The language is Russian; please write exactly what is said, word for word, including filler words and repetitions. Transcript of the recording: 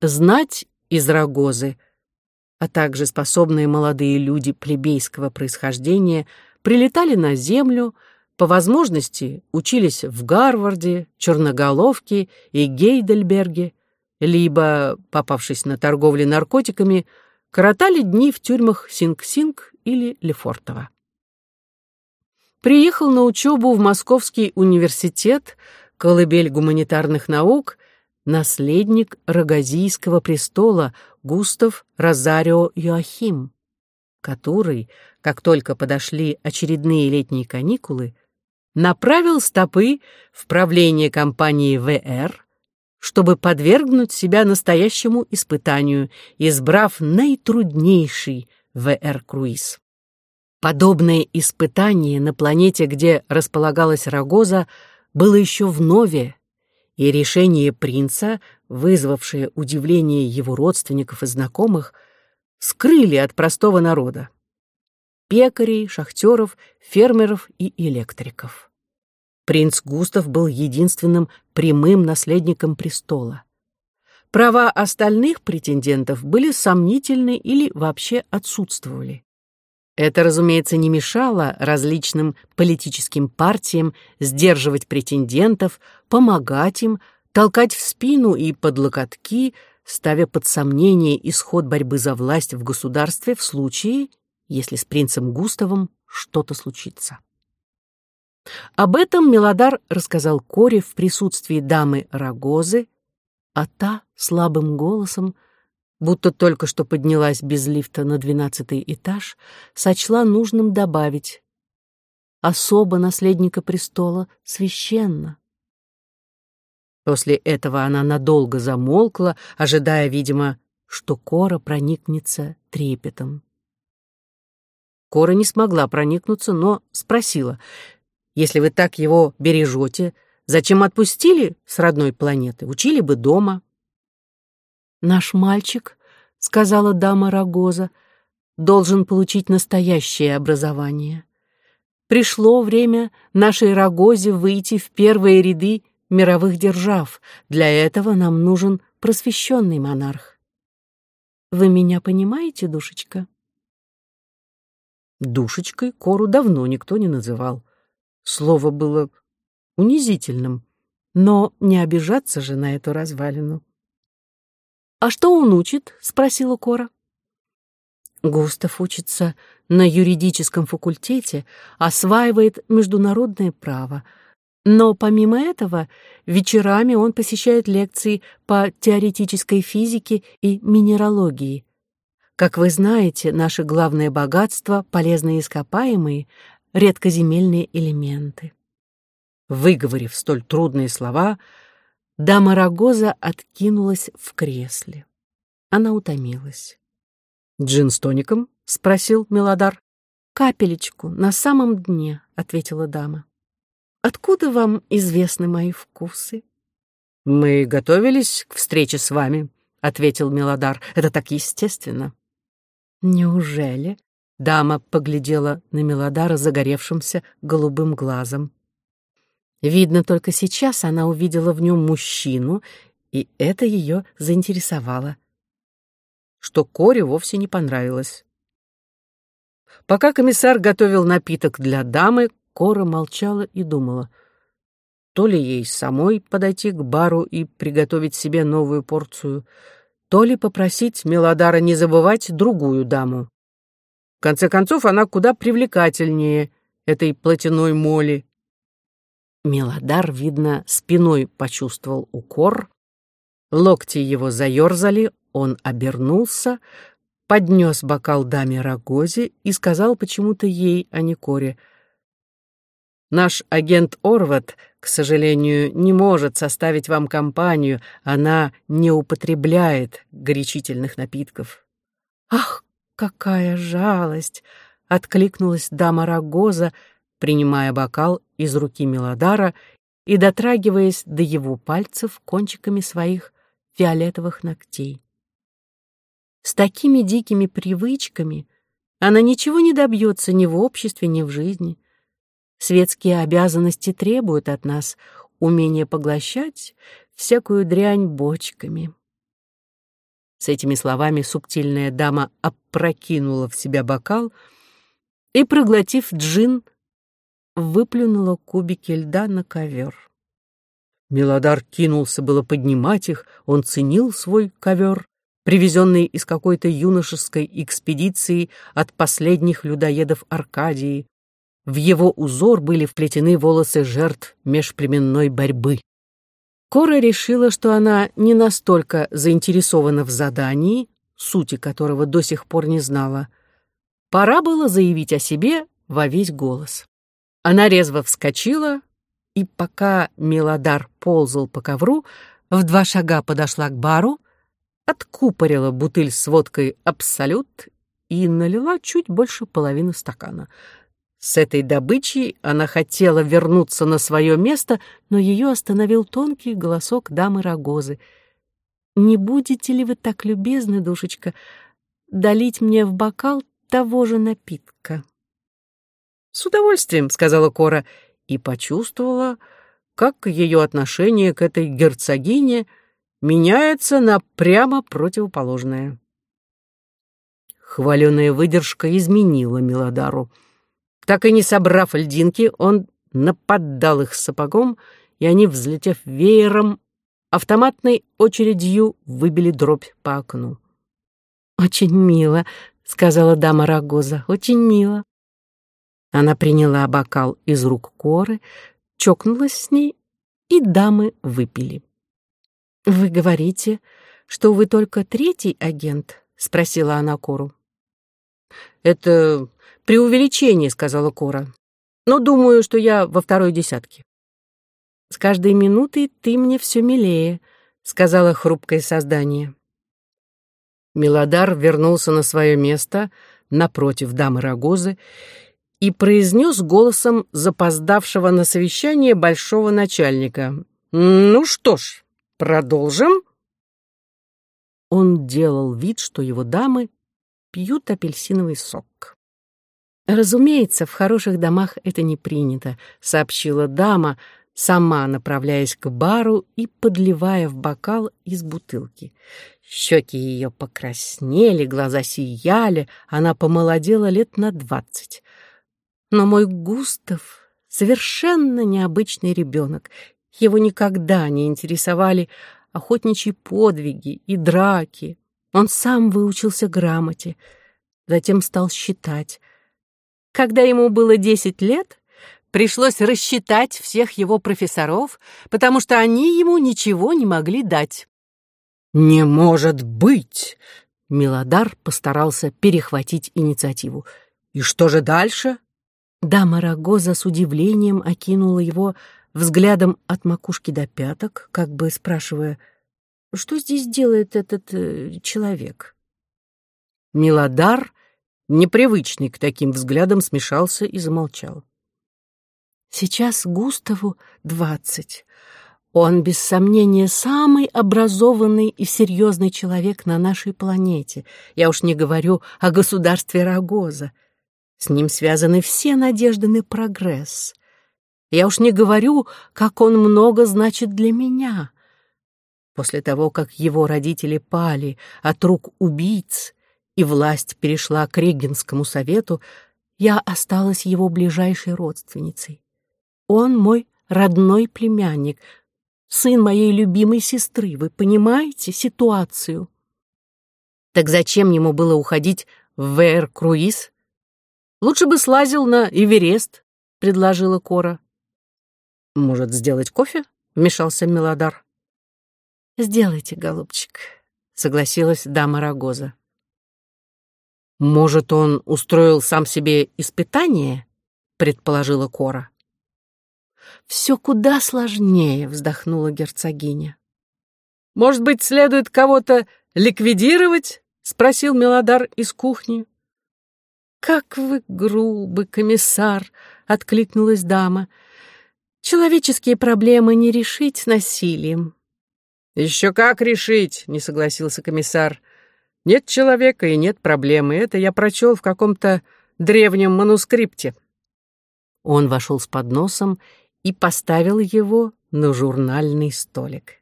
Знать из Рагозы, а также способные молодые люди плебейского происхождения прилетали на землю, по возможности учились в Гарварде, Черноголовке и Гейдельберге, либо, попавшись на торговле наркотиками, коротали дни в тюрьмах Синг-Синг или Лефортово. Приехал на учебу в Московский университет, колыбель гуманитарных наук, наследник Рагозийского престола Густав Розарио Йоахим, который, как только подошли очередные летние каникулы, направил стопы в правление компании вэ эр, чтобы подвергнуть себя настоящему испытанию, избрав наитруднейший вэ эр-круиз. Подобное испытание на планете, где располагалась Рагоза, было еще вновь, и решение принца, вызвавшее удивление его родственников и знакомых, скрыли от простого народа — пекарей, шахтеров, фермеров и электриков. Принц Густав был единственным прямым наследником престола. Права остальных претендентов были сомнительны или вообще отсутствовали. Это, разумеется, не мешало различным политическим партиям сдерживать претендентов, помогать им, толкать в спину и под локотки, ставя под сомнение исход борьбы за власть в государстве в случае, если с принцем Густавом что-то случится. Об этом Милодар рассказал Коре в присутствии дамы Рагозы, а та слабым голосом, будто только что поднялась без лифта на двенадцатый этаж, сочла нужным добавить: «Особо наследника престола священна». После этого она надолго замолкла, ожидая, видимо, что Кора проникнется трепетом. Кора не смогла проникнуться, но спросила: «Если вы так его бережете, зачем отпустили с родной планеты? Учили бы дома». «Наш мальчик, — сказала дама Рагоза, — должен получить настоящее образование. Пришло время нашей Рагозе выйти в первые ряды мировых держав. Для этого нам нужен просвещенный монарх. Вы меня понимаете, душечка?» Душечкой Кору давно никто не называл. Слово было унизительным, но не обижаться же на эту развалину. «А что он учит?» — спросила Кора. «Густав учится на юридическом факультете, осваивает международное право. Но помимо этого, вечерами он посещает лекции по теоретической физике и минералогии. Как вы знаете, наше главное богатство — полезные ископаемые, редкоземельные элементы». Выговорив столь трудные слова, дама Рагоза откинулась в кресле. Она утомилась. «Джин с тоником?» — спросил Милодар. «Капелечку, на самом дне», — ответила дама. «Откуда вам известны мои вкусы?» «Мы готовились к встрече с вами», — ответил Милодар. «Это так естественно». «Неужели?» — дама поглядела на Милодара загоревшимся голубым глазом. Видно, только сейчас она увидела в нем мужчину, и это ее заинтересовало, что Коре вовсе не понравилось. Пока комиссар готовил напиток для дамы, Кора молчала и думала, то ли ей самой подойти к бару и приготовить себе новую порцию, то ли попросить Милодара не забывать другую даму. В конце концов, она куда привлекательнее этой платяной моли. Милодар, видно, спиной почувствовал укор, локти его заерзали, он обернулся, поднес бокал даме Рагозе и сказал почему-то ей, а не Коре: «Наш агент Орват, к сожалению, не может составить вам компанию, она не употребляет горячительных напитков». «Ах, какая жалость!» — откликнулась дама Рагоза, принимая бокал из руки Милодара и дотрагиваясь до его пальцев кончиками своих фиолетовых ногтей. С такими дикими привычками она ничего не добьется ни в обществе, ни в жизни. Светские обязанности требуют от нас умения поглощать всякую дрянь бочками. С этими словами субтильная дама опрокинула в себя бокал и, проглотив джин, выплюнула кубики льда на ковер. Милодар кинулся было поднимать их, он ценил свой ковер, привезенный из какой-то юношеской экспедиции от последних людоедов Аркадии. В его узор были вплетены волосы жертв межплеменной борьбы. Кора решила, что она не настолько заинтересована в задании, сути которого до сих пор не знала. Пора было заявить о себе во весь голос. Она резво вскочила, и пока Милодар ползал по ковру, в два шага подошла к бару, откупорила бутыль с водкой «Абсолют» и налила чуть больше половины стакана. С этой добычей она хотела вернуться на свое место, но ее остановил тонкий голосок дамы Рагозы. «Не будете ли вы так любезны, душечка, долить мне в бокал того же напитка?» «С удовольствием», — сказала Кора, и почувствовала, как ее отношение к этой герцогине меняется на прямо противоположное. Хваленая выдержка изменила Милодару. Так и не собрав льдинки, он наподдал их сапогом, и они, взлетев веером, автоматной очередью выбили дробь по окну. «Очень мило», — сказала дама Рагоза, — «очень мило». Она приняла бокал из рук Коры, чокнулась с ней, и дамы выпили. «Вы говорите, что вы только третий агент?» — спросила она Кору. «Это преувеличение», — сказала Кора. «Но думаю, что я во второй десятке». «С каждой минутой ты мне все милее», — сказала хрупкое создание. Милодар вернулся на свое место напротив дамы Рагозы и произнес голосом запоздавшего на совещание большого начальника: «Ну что ж, продолжим?» Он делал вид, что его дамы пьют апельсиновый сок. «Разумеется, в хороших домах это не принято», — сообщила дама, сама направляясь к бару и подливая в бокал из бутылки. Щеки ее покраснели, глаза сияли, она помолодела лет на двадцать. «Но мой Густав совершенно необычный ребенок. Его никогда не интересовали охотничьи подвиги и драки. Он сам выучился грамоте, затем стал считать. Когда ему было десять лет, пришлось рассчитать всех его профессоров, потому что они ему ничего не могли дать». «Не может быть!» Милодар постарался перехватить инициативу. «И что же дальше?» Дама Рагоза с удивлением окинула его взглядом от макушки до пяток, как бы спрашивая, что здесь делает этот э, человек. Милодар, непривычный к таким взглядам, смешался и замолчал. «Сейчас Густаву двадцать. Он, без сомнения, самый образованный и серьезный человек на нашей планете. Я уж не говорю о государстве Рагоза. С ним связаны все надежды на прогресс. Я уж не говорю, как он много значит для меня. После того, как его родители пали от рук убийц, и власть перешла к Регенскому совету, я осталась его ближайшей родственницей. Он мой родной племянник, сын моей любимой сестры. Вы понимаете ситуацию?» «Так зачем ему было уходить в Вэйр-Круиз? Лучше бы слазил на Эверест», — предложила Кора. «Может, сделать кофе?» — вмешался Милодар. «Сделайте, голубчик», — согласилась дама Рагоза. «Может, он устроил сам себе испытание?» — предположила Кора. «Все куда сложнее», — вздохнула герцогиня. «Может быть, следует кого-то ликвидировать?» — спросил Милодар из кухни. «Как вы грубы, комиссар!» — откликнулась дама. «Человеческие проблемы не решить насилием». «Еще как решить!» — не согласился комиссар. «Нет человека и нет проблемы. Это я прочел в каком-то древнем манускрипте». Он вошел с подносом и поставил его на журнальный столик.